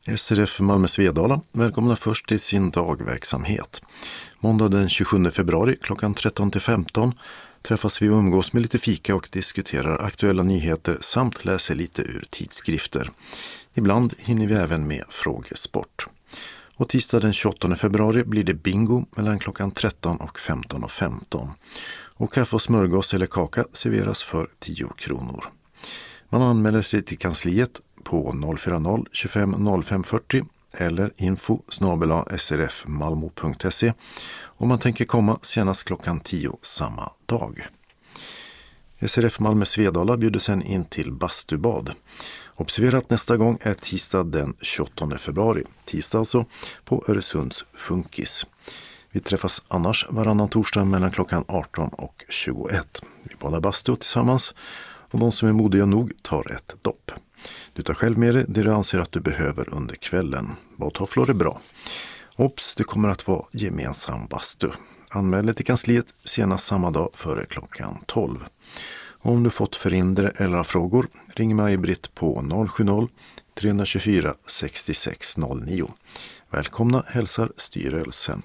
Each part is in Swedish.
SRF Malmö Svedala välkomnar först till sin dagverksamhet. Måndag den 27 februari klockan 13-15 träffas vi och umgås med lite fika och diskuterar aktuella nyheter samt läser lite ur tidskrifter. Ibland hinner vi även med frågesport. Och tisdag den 28 februari blir det bingo mellan klockan 13 och 15:15. Och kaffe och smörgås eller kaka serveras för 10 kronor. Man anmäler sig till kansliet på 040 25 05 40 eller info@srfmalmo.se om man tänker komma senast klockan 10 samma dag. SRF Malmö Svedala bjuder sen in till bastubad. Observera att nästa gång är tisdag den 28 februari, tisdag alltså, på Öresunds Funkis. Vi träffas annars varannan torsdag mellan klockan 18 och 21. Vi badar bastu tillsammans och de som är modiga nog tar ett dopp. Du tar själv med dig det du anser att du behöver under kvällen. Badtofflor är bra. Ops, det kommer att vara gemensam bastu. Anmäl dig till kansliet senast samma dag före klockan 12. Om du fått förhinder eller frågor, ring mig Britt på 070 324 6609. Välkomna hälsar styrelsen.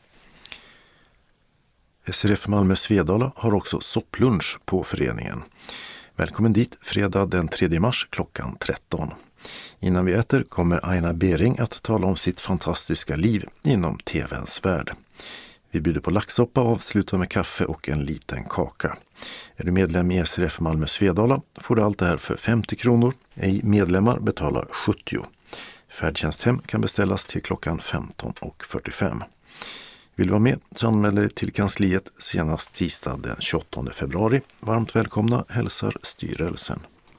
SRF Malmö Svedala har också sopplunch på föreningen. Välkommen dit fredag den 3 mars klockan 13. Innan vi äter kommer Aina Bering att tala om sitt fantastiska liv inom tvns värld. Vi bjuder på laxsoppa och avslutar med kaffe och en liten kaka. Är du medlem i SRF Malmö Svedala får du allt det här för 50 kronor. Ej medlemmar betalar 70. Färdtjänsthem kan beställas till klockan 15:45. Vill du vara med så anmäl dig till kansliet senast tisdag den 28 februari. Varmt välkomna hälsar styrelsen.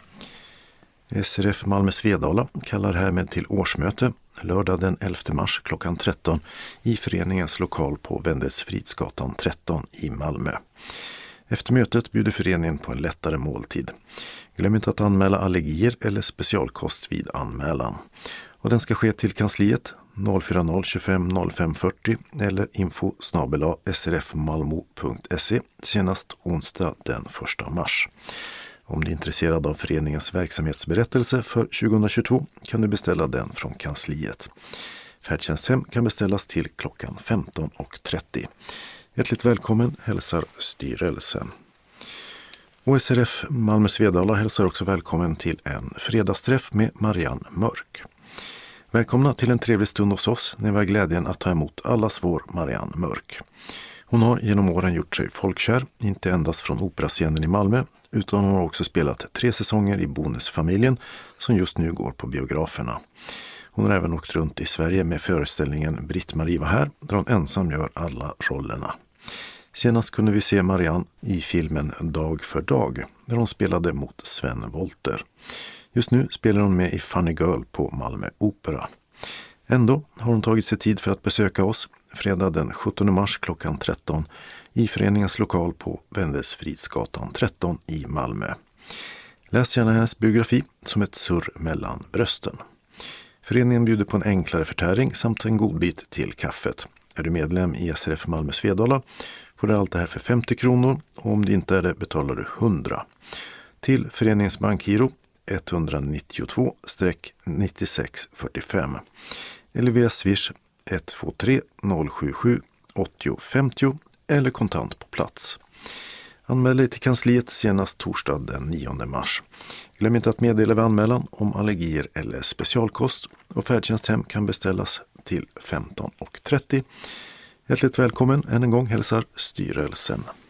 SRF Malmö Svedala kallar härmed till årsmöte lördag den 11 mars klockan 13 i föreningens lokal på Wendelsfridsgatan 13 i Malmö. Efter mötet bjuder föreningen på en lättare måltid. Glöm inte att anmäla allergier eller specialkost vid anmälan. Och den ska ske till kansliet 040 25 05 40 eller info@srfmalmo.se senast onsdag den 1 mars. Om du är intresserad av föreningens verksamhetsberättelse för 2022 kan du beställa den från kansliet. Färdtjänsthem kan beställas till klockan 15:30. Hjärtligt välkommen hälsar styrelsen. Och SRF Malmö Svedala hälsar också välkommen till en fredagsträff med Marianne Mörk. Välkomna till en trevlig stund hos oss när vi har glädjen att ta emot allas vår Marianne Mörk. Hon har genom åren gjort sig folkkär, inte endast från operascenen i Malmö, utan hon har också spelat 3 säsonger i Bonusfamiljen som just nu går på biograferna. Hon har även åkt runt i Sverige med föreställningen Britt-Marie var här, där hon ensam gör alla rollerna. Senast kunde vi se Marianne i filmen Dag för dag, där hon spelade mot Sven Wollter. Just nu spelar hon med i Funny Girl på Malmö Opera. Ändå har hon tagit sig tid för att besöka oss fredag den 17 mars klockan 13 i föreningens lokal på Wendelsfridsgatan 13 i Malmö. Läs gärna hennes biografi som ett surr mellan brösten. Föreningen bjuder på en enklare förtäring samt en godbit till kaffet. Är du medlem i SRF Malmö Svedala får du allt det här för 50 kronor och om det inte är det betalar du 100. Till föreningens bankgiro 192-9645 eller via Swish 123 077 80 50 eller kontant på plats. Anmäl dig till kansliet senast torsdag den 9 mars. Glöm inte att meddela vid anmälan om allergier eller specialkost och färdtjänsthem kan beställas till 15:30. Hjärtligt välkommen än en gång hälsar styrelsen.